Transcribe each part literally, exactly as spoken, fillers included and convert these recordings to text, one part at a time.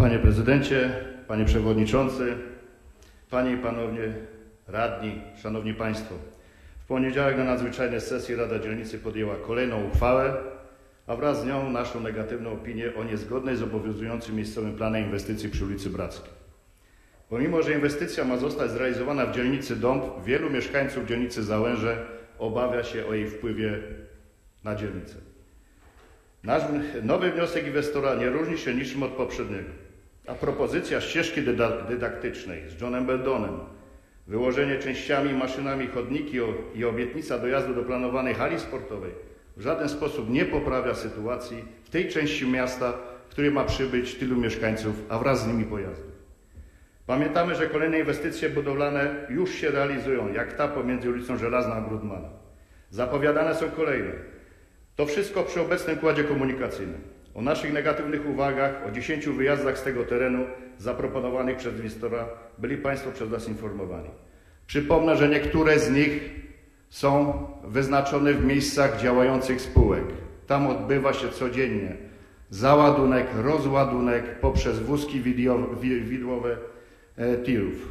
Panie Prezydencie, Panie Przewodniczący, Panie i Panowie Radni, Szanowni Państwo. W poniedziałek na nadzwyczajnej sesji Rada Dzielnicy podjęła kolejną uchwałę, a wraz z nią naszą negatywną opinię o niezgodnej z obowiązującym miejscowym planem inwestycji przy ulicy Brackiej. Pomimo że inwestycja ma zostać zrealizowana w dzielnicy Dąb, wielu mieszkańców dzielnicy Załęże obawia się o jej wpływie na dzielnicę. Nasz nowy wniosek inwestora nie różni się niczym od poprzedniego, a propozycja ścieżki dydaktycznej z Johnem Beldonem, wyłożenie częściami i maszynami chodniki i obietnica dojazdu do planowanej hali sportowej w żaden sposób nie poprawia sytuacji w tej części miasta, w której ma przybyć tylu mieszkańców, a wraz z nimi pojazdów. Pamiętamy, że kolejne inwestycje budowlane już się realizują, jak ta pomiędzy ulicą Żelazną a Grudmana. Zapowiadane są kolejne. To wszystko przy obecnym układzie komunikacyjnym. O naszych negatywnych uwagach, o dziesięciu wyjazdach z tego terenu zaproponowanych przez inwestora byli Państwo przez nas informowani. Przypomnę, że niektóre z nich są wyznaczone w miejscach działających spółek. Tam odbywa się codziennie załadunek, rozładunek poprzez wózki widłowe tirów.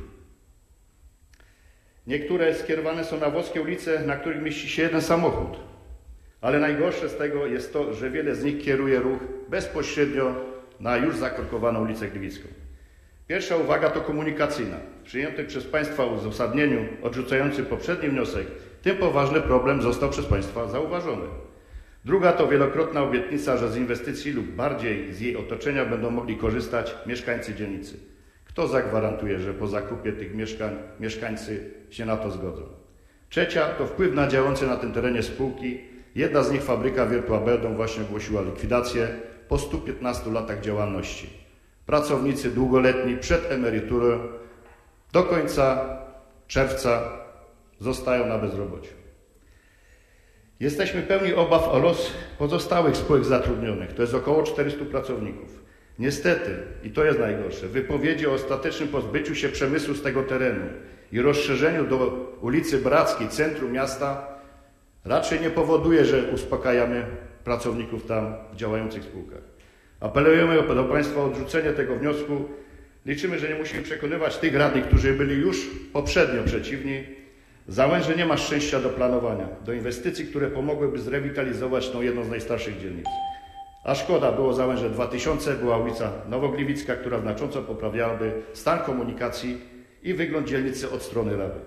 Niektóre skierowane są na wąskie ulice, na których mieści się jeden samochód. Ale najgorsze z tego jest to, że wiele z nich kieruje ruch bezpośrednio na już zakorkowaną ulicę Gliwicką. Pierwsza uwaga to komunikacyjna. W przyjętym przez Państwa uzasadnieniu odrzucającym poprzedni wniosek ten poważny problem został przez Państwa zauważony. Druga to wielokrotna obietnica, że z inwestycji lub bardziej z jej otoczenia będą mogli korzystać mieszkańcy dzielnicy. Kto zagwarantuje, że po zakupie tych mieszkań mieszkańcy się na to zgodzą? Trzecia to wpływ na działające na tym terenie spółki. Jedna z nich, fabryka Wiertła Beldon, właśnie ogłosiła likwidację po stu piętnastu latach działalności. Pracownicy długoletni przed emeryturą do końca czerwca zostają na bezrobociu. Jesteśmy pełni obaw o los pozostałych spółek zatrudnionych, to jest około czterystu pracowników. Niestety, i to jest najgorsze, wypowiedzi o ostatecznym pozbyciu się przemysłu z tego terenu i rozszerzeniu do ulicy Brackiej, centrum miasta, raczej nie powoduje, że uspokajamy pracowników tam działających w spółkach. Apelujemy do Państwa o odrzucenie tego wniosku. Liczymy, że nie musimy przekonywać tych radnych, którzy byli już poprzednio przeciwni. Załęże nie ma szczęścia do planowania, do inwestycji, które pomogłyby zrewitalizować tą jedną z najstarszych dzielnic. A szkoda, było Załęże dwa tysiące, była ulica Nowogliwicka, która znacząco poprawiałaby stan komunikacji i wygląd dzielnicy od strony Rady.